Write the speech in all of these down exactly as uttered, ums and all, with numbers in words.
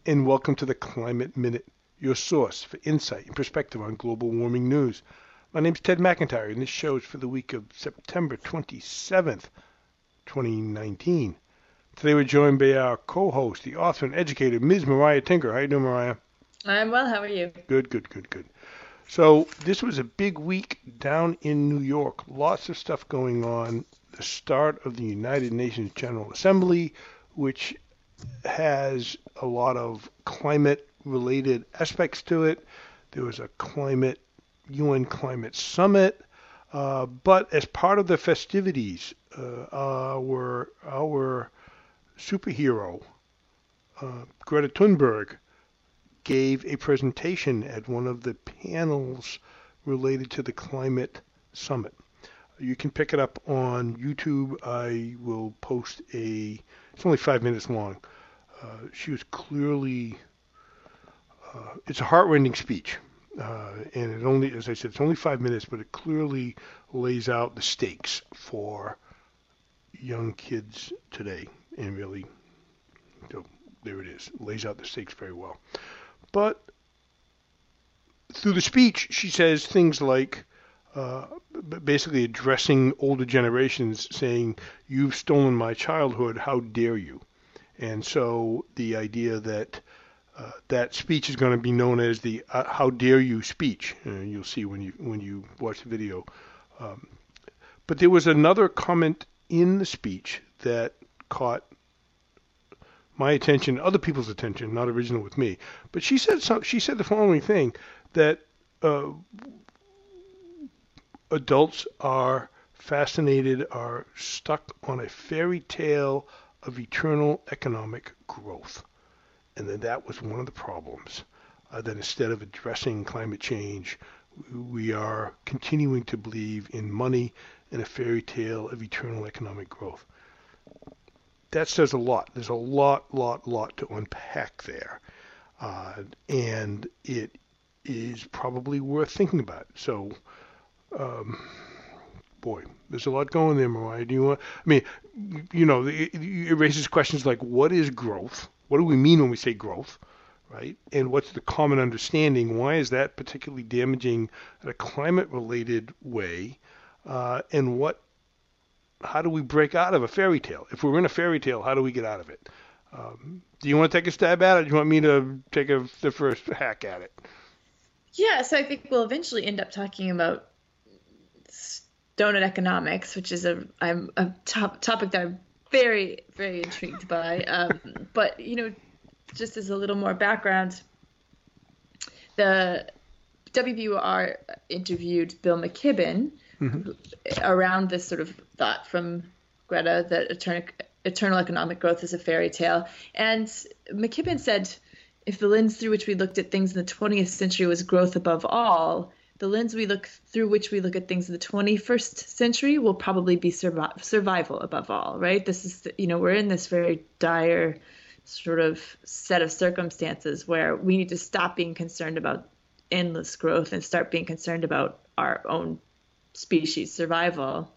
and welcome to the Climate Minute, your source for insight and perspective on global warming news. My name is Ted McIntyre, and this show is for the week of September twenty-seventh, twenty nineteen. Today we're joined by our co-host, the author and educator, Miz Mariah Tinker. How you doing, Mariah? I'm well. How are you? Good, good, good, good. So this was a big week down in New York. Lots of stuff going on. The start of the United Nations General Assembly, which has a lot of climate-related aspects to it. There was a climate U N Climate Summit, uh, but as part of the festivities, uh, our our superhero uh, Greta Thunberg gave a presentation at one of the panels related to the climate summit. You can pick it up on YouTube. I will post a, it's only five minutes long. Uh, she was clearly, uh, it's a heart-rending speech. Uh, and it only, as I said, it's only five minutes, but it clearly lays out the stakes for young kids today. And really, so there it is, lays out the stakes very well. But through the speech, she says things like, uh, basically addressing older generations, saying, "You've stolen my childhood, how dare you?" And so the idea that uh, that speech is going to be known as the uh, "How dare you" speech. Uh, you'll see when you when you watch the video. Um, but there was another comment in the speech that caught my attention, other people's attention, not original with me. But she said some, she said the following thing, that uh, adults are fascinated, are stuck on a fairy tale of eternal economic growth. And that that was one of the problems, uh, that instead of addressing climate change, we are continuing to believe in money and a fairy tale of eternal economic growth. That says a lot. There's a lot, lot, lot to unpack there. Uh, and it is probably worth thinking about. So, um, boy, there's a lot going there, Mariah. Do you want, I mean, you know, it, it raises questions like, what is growth? What do we mean when we say growth, right? And what's the common understanding? Why is that particularly damaging in a climate-related way? Uh, and what, how do we break out of a fairy tale? If we're in a fairy tale, how do we get out of it? Um, do you want to take a stab at it? Or do you want me to take a, the first hack at it? Yeah, so I think we'll eventually end up talking about donut economics, which is a I'm a top, topic that I'm very, very intrigued by. Um, but, you know, just as a little more background, the W B U R interviewed Bill McKibben mm-hmm. around this sort of thought from Greta that eternal, eternal economic growth is a fairy tale. And McKibben said, if the lens through which we looked at things in the twentieth century was growth above all, the lens we look through which we look at things in the twenty-first century will probably be survi- survival above all, right? This is, you know, we're in this very dire sort of set of circumstances where we need to stop being concerned about endless growth and start being concerned about our own species survival.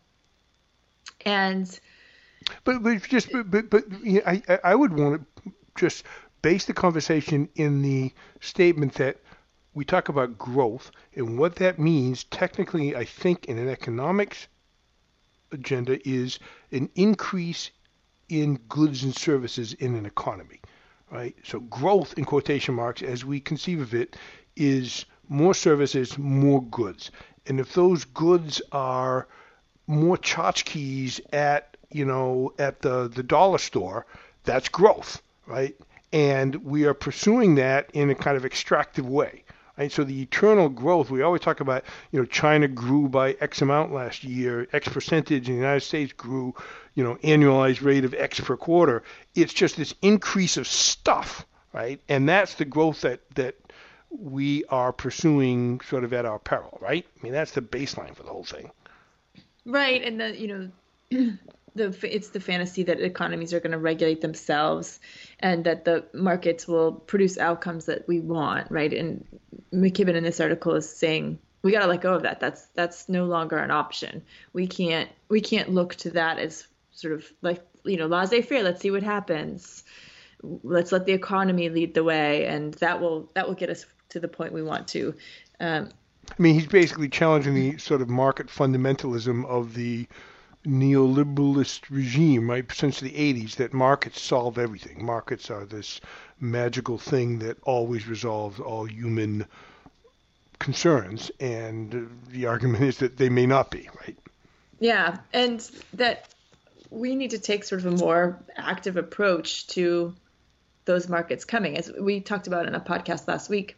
And but but just but but, but you know, I I would want to just base the conversation in the statement that we talk about growth and what that means. Technically, I think in an economics agenda is an increase in goods and services in an economy, right? So growth in quotation marks, as we conceive of it, is more services, more goods. And if those goods are more tchotchkes at, you know, at the, the dollar store, that's growth, right? And we are pursuing that in a kind of extractive way. Right? So the eternal growth, we always talk about, you know, China grew by X amount last year, X percentage, and the United States grew, you know, annualized rate of X per quarter. It's just this increase of stuff, right? And that's the growth that, that we are pursuing sort of at our peril, right? I mean, that's the baseline for the whole thing. Right. And the, you know, the it's the fantasy that economies are going to regulate themselves and that the markets will produce outcomes that we want, right? And McKibben in this article is saying we got to let go of that. That's that's no longer an option. We can't we can't look to that as sort of like, you know, laissez-faire. Let's see what happens. let's let the economy lead the way, and that will that will get us to the point we want to. Um, I mean, he's basically challenging the sort of market fundamentalism of the neoliberalist regime, right, since the eighties, that markets solve everything. Markets are this magical thing that always resolves all human concerns, and the argument is that they may not be, right? Yeah, and that we need to take sort of a more active approach to those markets coming. As we talked about in a podcast last week,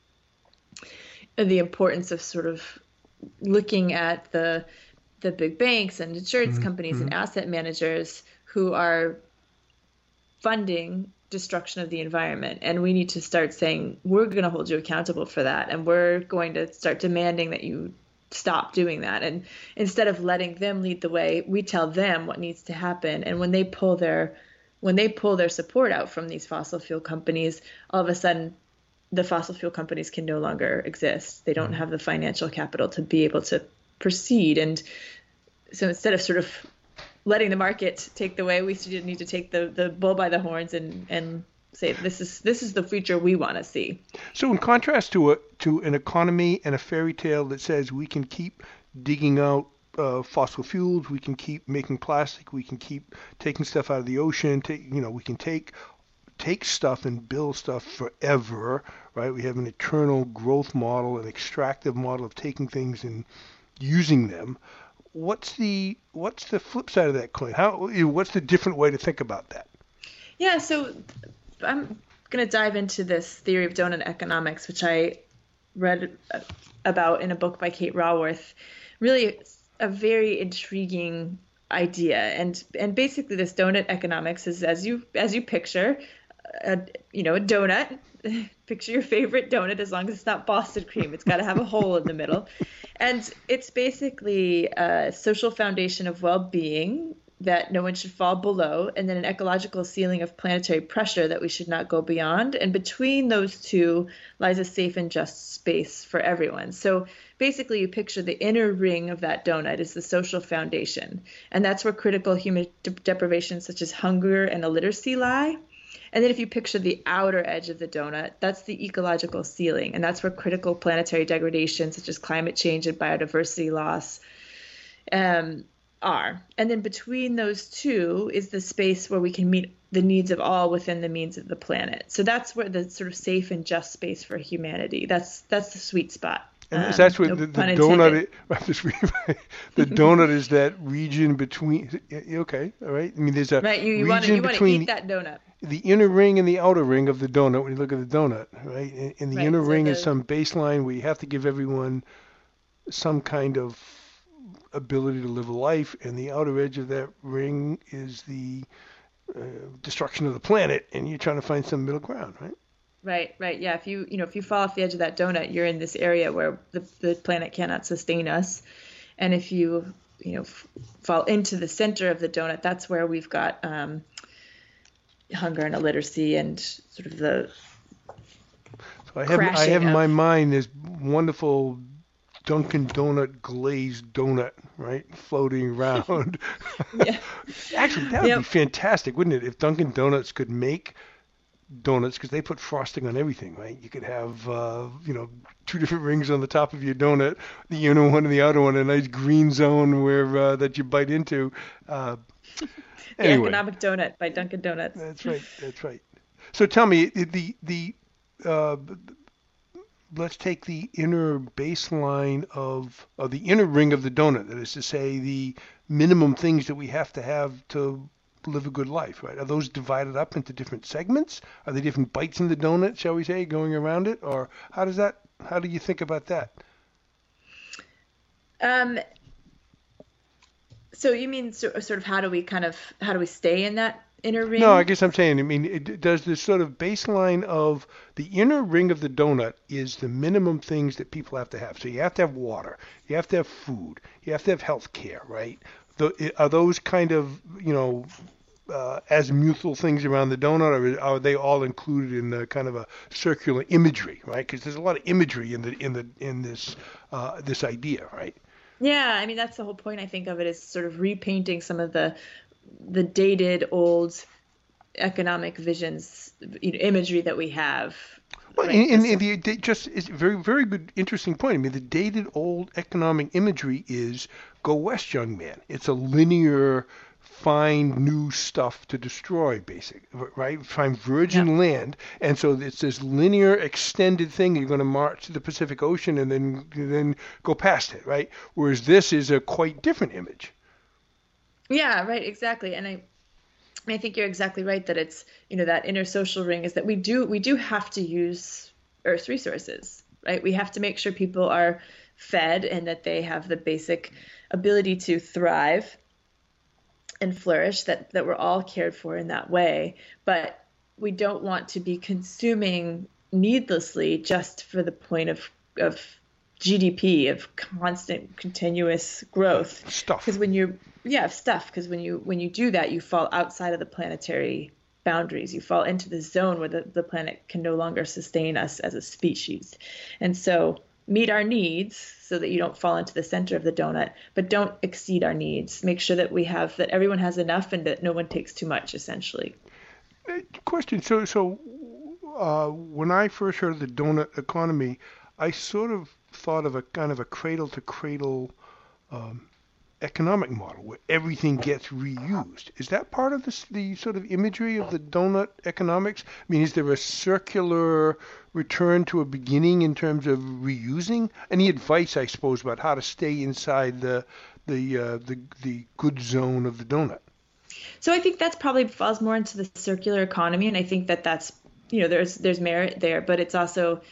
the importance of sort of looking at the the big banks and insurance Mm-hmm. companies Mm-hmm. and asset managers who are funding destruction of the environment. And we need to start saying, we're going to hold you accountable for that. And we're going to start demanding that you stop doing that. And instead of letting them lead the way, we tell them what needs to happen. And when they pull their when they pull their support out from these fossil fuel companies, all of a sudden the fossil fuel companies can no longer exist. They don't have the financial capital to be able to proceed. And so instead of sort of letting the market take the way, we need to take the, the bull by the horns and, and say, this is this is the future we want to see. So in contrast to a to an economy and a fairy tale that says we can keep digging out uh, fossil fuels, we can keep making plastic, we can keep taking stuff out of the ocean, take, you know, we can take take stuff and build stuff forever, right? We have an eternal growth model, an extractive model of taking things and using them. What's the what's the flip side of that coin? How what's the different way to think about that? Yeah, so I'm going to dive into this theory of donut economics, which I read about in a book by Kate Raworth. Really a very intriguing idea. And and basically this donut economics is as you as you picture, a, you know, a donut. Picture your favorite donut, as long as it's not Boston cream. It's got to have a hole in the middle. And it's basically a social foundation of well-being that no one should fall below, and then an ecological ceiling of planetary pressure that we should not go beyond. And between those two lies a safe and just space for everyone. So basically you picture the inner ring of that donut is the social foundation. And that's where critical human de- deprivations such as hunger and illiteracy lie. And then if you picture the outer edge of the donut, that's the ecological ceiling. And that's where critical planetary degradation such as climate change and biodiversity loss um, are. And then between those two is the space where we can meet the needs of all within the means of the planet. So that's where the sort of safe and just space for humanity. That's that's the sweet spot. And Um, that's what no the, the pun donut. intended. Is, the donut is that region between. Okay, all right. I mean, there's a Right, you, you want to region you want to between eat that donut. the inner ring and the outer ring of the donut when you look at the donut, right? And, and the Right, inner so ring the- is some baseline where you have to give everyone some kind of ability to live a life, and the outer edge of that ring is the uh, destruction of the planet, and you're trying to find some middle ground, right? Right, right. Yeah, if you, you know, if you fall off the edge of that donut, you're in this area where the, the planet cannot sustain us. And if you, you know, f- fall into the center of the donut, that's where we've got um, hunger and illiteracy and sort of the So I have I crashing have in of- my mind this wonderful Dunkin' Donut glazed donut, right, floating around. Yeah. Actually, that would Yep. be fantastic, wouldn't it, if Dunkin' Donuts could make donuts, because they put frosting on everything, right? You could have, uh, you know, two different rings on the top of your donut, the inner one and the outer one, a nice green zone where uh, that you bite into. Uh, The anyway, Economic Donut by Dunkin' Donuts. that's right. That's right. So tell me, the the uh, let's take the inner baseline of, of the inner ring of the donut. That is to say, the minimum things that we have to have to live a good life, right? Are those divided up into different segments? Are they different bites in the donut, shall we say, going around it? Or how does that, how do you think about that? Um, so you mean so, sort of how do we kind of, how do we stay in that inner ring? No, I guess I'm saying, I mean, it, does this sort of baseline of the inner ring of the donut is the minimum things that people have to have. So you have to have water, you have to have food, you have to have health care, right? The, are those kind of, you know, uh, azimuthal things around the donut, or are they all included in the kind of a circular imagery, right? Because there's a lot of imagery in the in the in this uh, this idea, right? Yeah, I mean that's the whole point I think of it is sort of repainting some of the the dated old economic visions, you know, imagery that we have. Well, Right. and, and, and the, the just is very, very good, interesting point. I mean, the dated old economic imagery is go west, young man. It's a linear, find new stuff to destroy, basic, right? Find virgin Yeah. land, and so it's this linear, extended thing. You're going to march to the Pacific Ocean and then then go past it, right? Whereas this is a quite different image. Yeah, right, exactly. And I I think you're exactly right that it's, you know, that inner social ring is that we do we do have to use Earth's resources, right? We have to make sure people are fed and that they have the basic ability to thrive and flourish, that that we're all cared for in that way. But we don't want to be consuming needlessly just for the point of of G D P, of constant continuous growth. Because Stuff. when you're yeah, of stuff, because when you when you do that, you fall outside of the planetary boundaries. You fall into the zone where the, the planet can no longer sustain us as a species. And so meet our needs so that you don't fall into the center of the donut, but don't exceed our needs. Make sure that we have that everyone has enough and that no one takes too much, essentially. Uh, Question. So, so uh, when I first heard of the donut economy, I sort of thought of a kind of a cradle to cradle um, economic model where everything gets reused. Is that part of this, the sort of imagery of the donut economics? I mean, is there a circular return to a beginning in terms of reusing? Any advice, I suppose, about how to stay inside the the uh, the the good zone of the donut? So I think that's probably falls more into the circular economy, and I think that that's, you know, there's there's merit there, but it's also,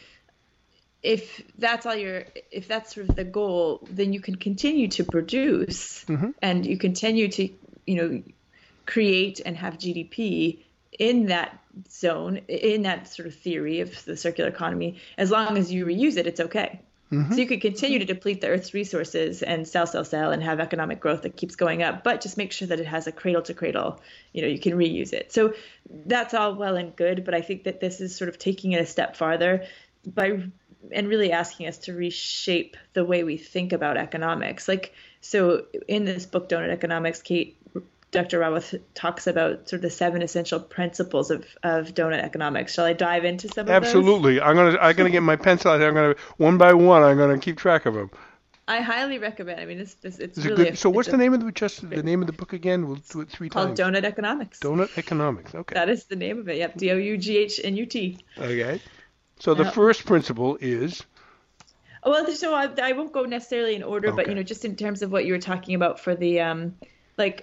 if that's all your if that's sort of the goal, then you can continue to produce Hmm. and you continue to, you know, create and have G D P in that zone, in that sort of theory of the circular economy. As long as you reuse it, it's okay. Hmm. So you could continue to deplete the Earth's resources and sell, sell, sell, and have economic growth that keeps going up, but just make sure that it has a cradle to cradle, you know, you can reuse it. So that's all well and good, but I think that this is sort of taking it a step farther by and really asking us to reshape the way we think about economics. Like, so in this book, Donut Economics, Kate, Doctor Raworth talks about sort of the seven essential principles of, of donut economics. Shall I dive into some of those? Absolutely. I'm gonna I'm gonna get my pencil out here. I'm gonna one by one. I'm gonna keep track of them. I highly recommend. I mean, it's it's, it's Is it really good? a, So it's what's a, the name of the just the name of the book again? We'll do it three called times. Donut Economics. Donut economics. Okay. That is the name of it. Yep, D O U G H N U T. Okay. So the Yep. first principle is Well, so I, I won't go necessarily in order, but okay. you know, just in terms of what you were talking about for the um, like,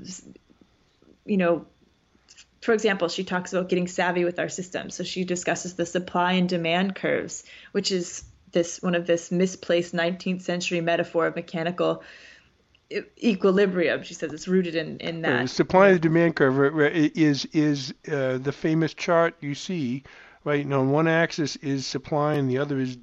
you know, for example, she talks about getting savvy with our system. So she discusses the supply and demand curves, which is this one of this misplaced nineteenth century metaphor of mechanical e- equilibrium. She says it's rooted in in uh, that. supply and demand curve uh, uh, is is uh, the famous chart you see, right? And on one axis is supply and the other is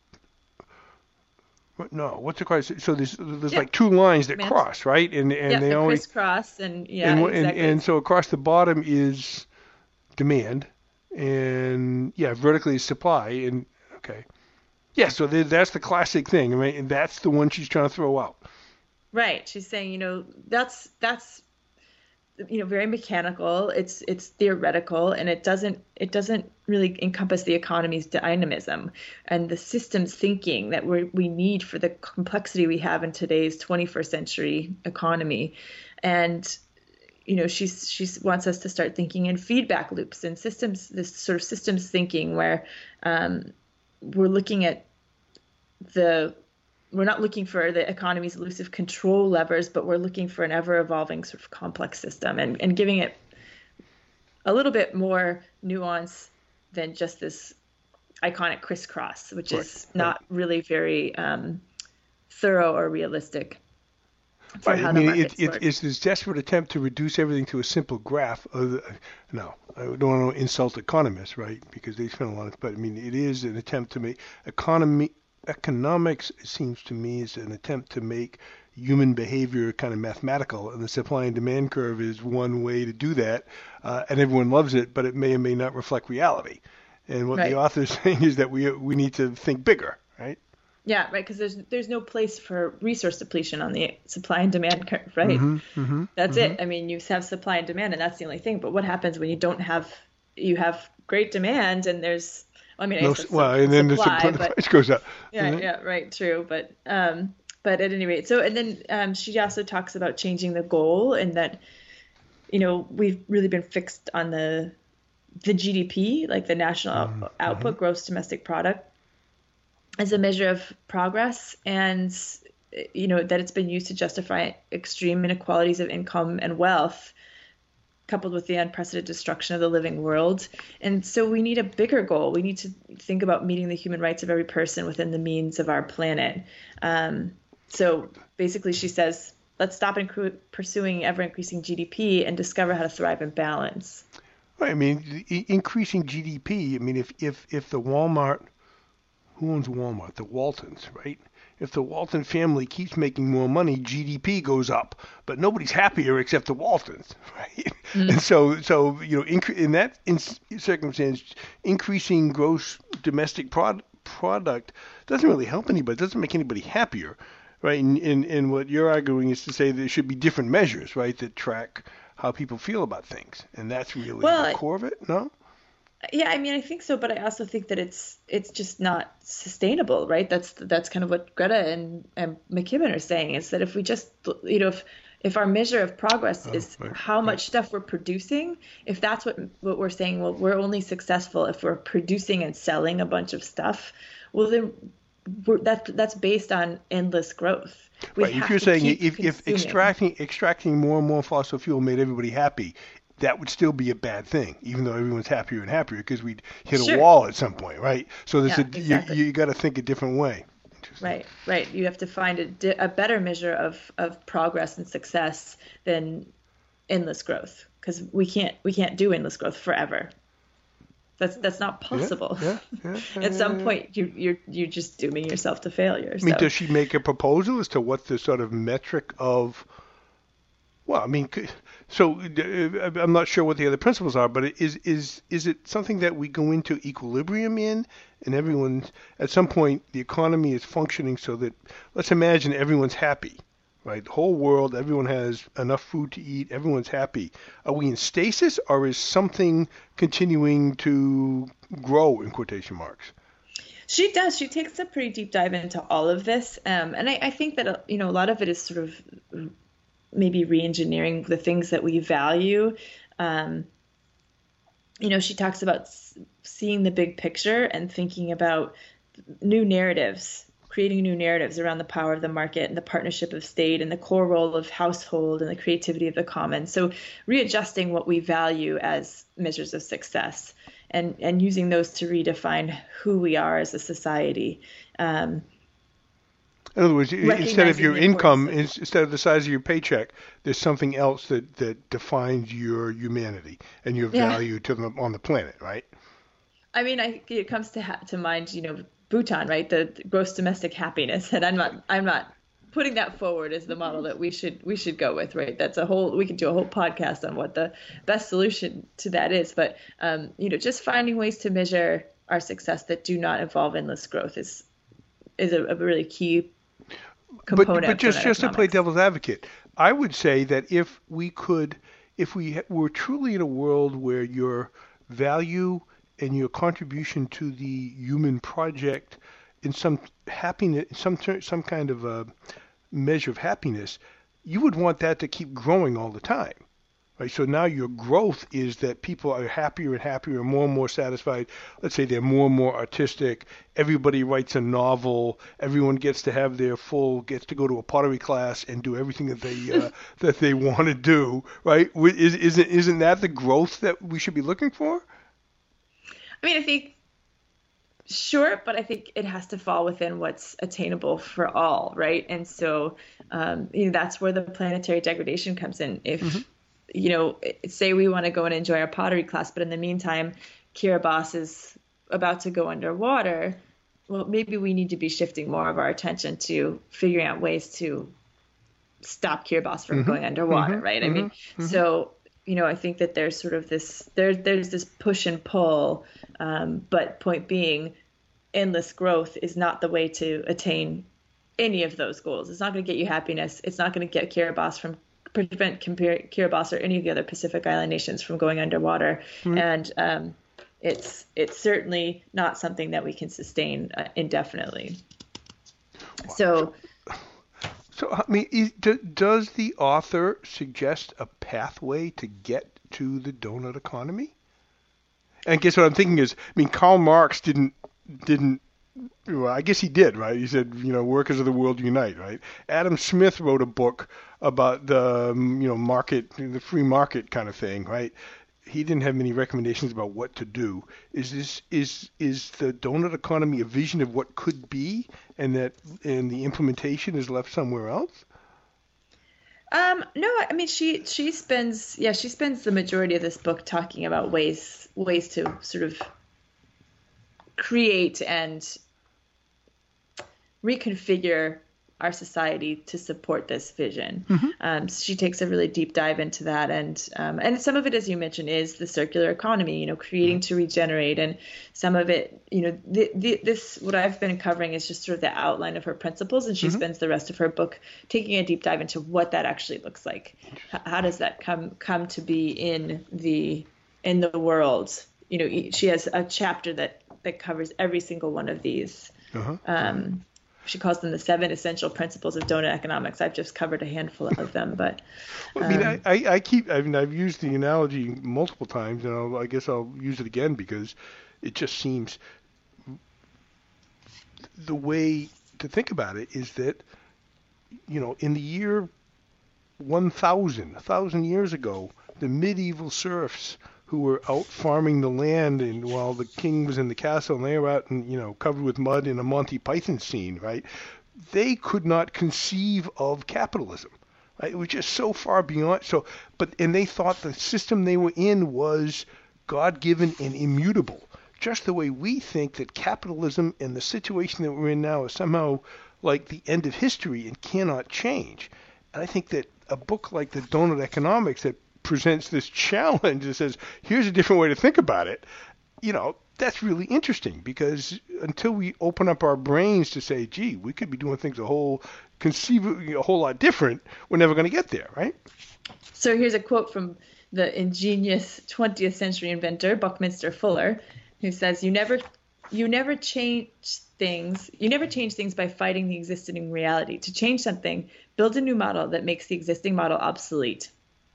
what- no. What's it called? So there's there's Yep. like two lines that Demand. cross, right? And and Yep, they the only crisscross and yeah, and, and exactly. and so across the bottom is demand, and yeah, vertically is supply, and okay, yeah. So th- that's the classic thing. I mean, and that's the one she's trying to throw out. Right. She's saying, you know, that's that's you know very mechanical. It's it's theoretical, and it doesn't it doesn't really encompass the economy's dynamism and the systems thinking that we we need for the complexity we have in today's twenty-first century economy. And you know, she's she wants us to start thinking in feedback loops and systems. This sort of systems thinking where um, we're looking at the we're not looking for the economy's elusive control levers, but we're looking for an ever evolving sort of complex system and, and giving it a little bit more nuance than just this iconic crisscross, which Right, is not right. really very um, thorough or realistic for Right. I how the mean, markets it, it, work. it's this desperate attempt to reduce everything to a simple graph. Of the, no, I don't want to insult economists, right? Because they spend a lot of, but I mean, it is an attempt to make economy economics. It seems to me is an attempt to make human behavior kind of mathematical, and the supply and demand curve is one way to do that, uh, and everyone loves it, but it may or may not reflect reality. And what the Right. author is saying is that we we need to think bigger, right? Yeah, right. Because there's there's no place for resource depletion on the supply and demand curve, right? Mm-hmm, mm-hmm, That's mm-hmm. it. I mean, you have supply and demand, and that's the only thing. But what happens when you don't have you have great demand and there's I mean, I No, guess s- that's well, su- and then the supply, supply the but price goes up. yeah, yeah, right, true. But um, but at any rate, so and then um, she also talks about changing the goal, and that you know we've really been fixed on the the G D P, like the national Mm-hmm, out- mm-hmm. output, gross domestic product, as a measure of progress, and you know that it's been used to justify extreme inequalities of income and wealth, coupled with the unprecedented destruction of the living world. And so we need a bigger goal. We need to think about meeting the human rights of every person within the means of our planet. Um, so basically, she says, let's stop incru- pursuing ever increasing G D P and discover how to thrive in balance. Right. I mean, i- increasing G D P. I mean, if if if the Walmart, who owns Walmart? The Waltons, right? If the Walton family keeps making more money, G D P goes up, but nobody's happier except the Waltons, right? Mm. And so, so you know, incre- in that in- circumstance, increasing gross domestic prod- product doesn't really help anybody. It doesn't make anybody happier, right? And, and and what you're arguing is to say there should be different measures, right, that track how people feel about things, and that's really Well, the core of it. No? yeah, I mean, I think so, but I also think that it's it's just not sustainable, right? That's that's kind of what Greta and, and McKibben are saying, is that if we just, you know, if if our measure of progress Oh, is right, how right. much stuff we're producing, if that's what what we're saying, well, we're only successful if we're producing and selling a bunch of stuff. Well, then we're, that that's based on endless growth. We Right. If have you're to saying keep if, if consuming. extracting extracting more and more fossil fuel made everybody happy, that would still be a bad thing, even though everyone's happier and happier because we'd hit a Sure. wall at some point, right? So there's Yeah, a exactly. you, you got to think a different way. Interesting. Right, right. You have to find a, di- a better measure of, of progress and success than endless growth, because we can't we can't do endless growth forever. That's that's not Yeah, possible. yeah, yeah. At some yeah. point, you you're you're just dooming yourself to failure. I mean, So does she make a proposal as to what the sort of metric of? Well, I mean, c- so uh, I'm not sure what the other principles are, but is is is it something that we go into equilibrium in, and everyone's at some point the economy is functioning so that let's imagine everyone's happy, right? The whole world, everyone has enough food to eat, everyone's happy. Are we in stasis, or is something continuing to grow in quotation marks? she does. She takes a pretty deep dive into all of this, um, and I, I think that uh, you know a lot of it is sort of maybe re-engineering the things that we value. Um, you know, she talks about s- seeing the big picture and thinking about new narratives, creating new narratives around the power of the market and the partnership of state and the core role of household and the creativity of the commons. So readjusting what we value as measures of success and, and using those to redefine who we are as a society. Um, In other words, i- instead of recognizing your the importance income, of- ins- instead of the size of your paycheck, there's something else that, that defines your humanity and your Yeah. value to the, on the planet, right? I mean, I it comes to ha- to mind, you know, Bhutan, right? The, the gross domestic happiness, and I'm not I'm not putting that forward as the model that we should we should go with, right? That's a whole we could do a whole podcast on what the best solution to that is, but um, you know, just finding ways to measure our success that do not involve endless growth is is a, a really key But component. but of just donut just to play economics. devil's advocate, I would say that if we could, if we ha- were truly in a world where your value and your contribution to the human project in some happiness, some ter- some kind of a measure of happiness, you would want that to keep growing all the time. Right, so now your growth is that people are happier and happier and more and more satisfied. Let's say they're more and more artistic. Everybody writes a novel. Everyone gets to have their full, gets to go to a pottery class and do everything that they uh, that they want to do. Right? Wi- Is, isn't isn't that the growth that we should be looking for? I mean, I think sure, but I think it has to fall within what's attainable for all, right? And so, um, you know, that's where the planetary degradation comes in. If, you know, say we want to go and enjoy our pottery class, but in the meantime, Kiribati is about to go underwater, well, maybe we need to be shifting more of our attention to figuring out ways to stop Kiribati from going underwater, right? I mean, so, you know, I think that there's sort of this, there, there's this push and pull, um, but point being, endless growth is not the way to attain any of those goals. It's not going to get you happiness. It's not going to get Kiribati from prevent Kiribati or any of the other Pacific Island nations from going underwater. Mm-hmm. And um, it's it's certainly not something that we can sustain uh, indefinitely. Wow. So, so I mean, is, do, does the author suggest a pathway to get to the donut economy? And I guess what I'm thinking is, I mean, Karl Marx didn't didn't. Well, I guess he did, right? He said, you know, workers of the world unite, right? Adam Smith wrote a book about the, you know, market, the free market kind of thing, right? He didn't have many recommendations about what to do. Is this is is the donut economy a vision of what could be, and that and the implementation is left somewhere else? Um, no, I mean she she spends yeah she spends the majority of this book talking about ways ways to sort of create and reconfigure our society to support this vision. Mm-hmm. Um, so she takes a really deep dive into that, and um, and some of it, as you mentioned, is the circular economy. You know, creating to regenerate, and some of it, you know, the, the, this what I've been covering is just sort of the outline of her principles, and she mm-hmm. spends the rest of her book taking a deep dive into what that actually looks like. H- how does that come come to be in the in the world? You know, she has a chapter that that covers every single one of these. Uh-huh. Um, she calls them the seven essential principles of donut economics. I've just covered a handful of them, but um, I mean, I, I, I keep. I mean, I've used the analogy multiple times, and I'll, I guess I'll use it again because it just seems the way to think about it is that, you know, in the year one thousand, a thousand years ago, the medieval serfs who were out farming the land, and while the king was in the castle and they were out and, you know, covered with mud in a Monty Python scene, right? They could not conceive of capitalism, right? It was just so far beyond. So, but, and they thought the system they were in was God-given and immutable, just the way we think that capitalism and the situation that we're in now is somehow like the end of history and cannot change. And I think that a book like The Donut Economics that presents this challenge that says, here's a different way to think about it, you know, that's really interesting, because until we open up our brains to say, gee, we could be doing things a whole, conceivably a whole lot different, we're never going to get there, right? So here's a quote from the ingenious twentieth century inventor, Buckminster Fuller, who says, you never, you never change things, you never change things by fighting the existing reality. To change something, build a new model that makes the existing model obsolete.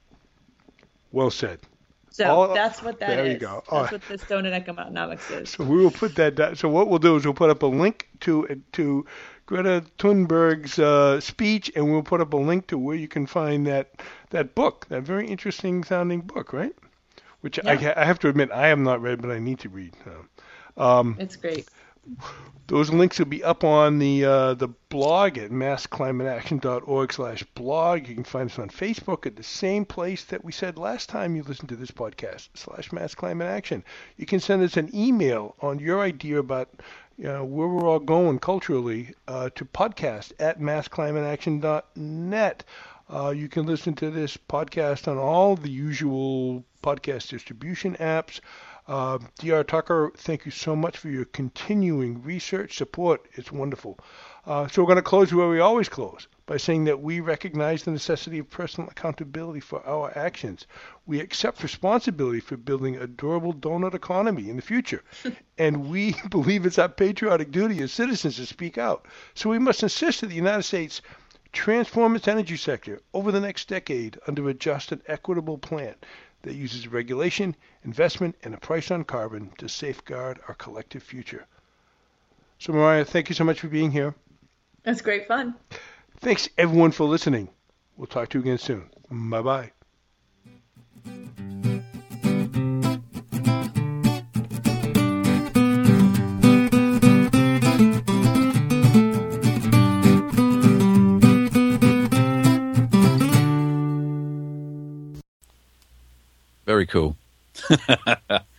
Well said. So All, that's what that there is. You go. That's right. What this donut economics is. So we will put that down. So what we'll do is we'll put up a link to to Greta Thunberg's uh, speech, and we'll put up a link to where you can find that that book, that very interesting sounding book, right? Which yeah. I, I have to admit I have not read, but I need to read. So, um, it's great. Those links will be up on the uh, the blog at mass climate action dot org slash blog. You can find us on Facebook at the same place that we said last time you listened to this podcast, slash Mass Climate Action. You can send us an email on your idea about you know, where we're all going culturally uh, to podcast at mass climate action dot net. Uh, you can listen to this podcast on all the usual podcast distribution apps. Uh, D R Tucker, thank you so much for your continuing research support. It's wonderful. Uh, so we're going to close where we always close, by saying that we recognize the necessity of personal accountability for our actions. We accept responsibility for building a durable donut economy in the future. And we believe it's our patriotic duty as citizens to speak out. So we must insist that the United States transform its energy sector over the next decade under a just and equitable plan that uses regulation, investment, and a price on carbon to safeguard our collective future. So, Mariah, thank you so much for being here. That's great fun. Thanks, everyone, for listening. We'll talk to you again soon. Bye-bye. Very cool.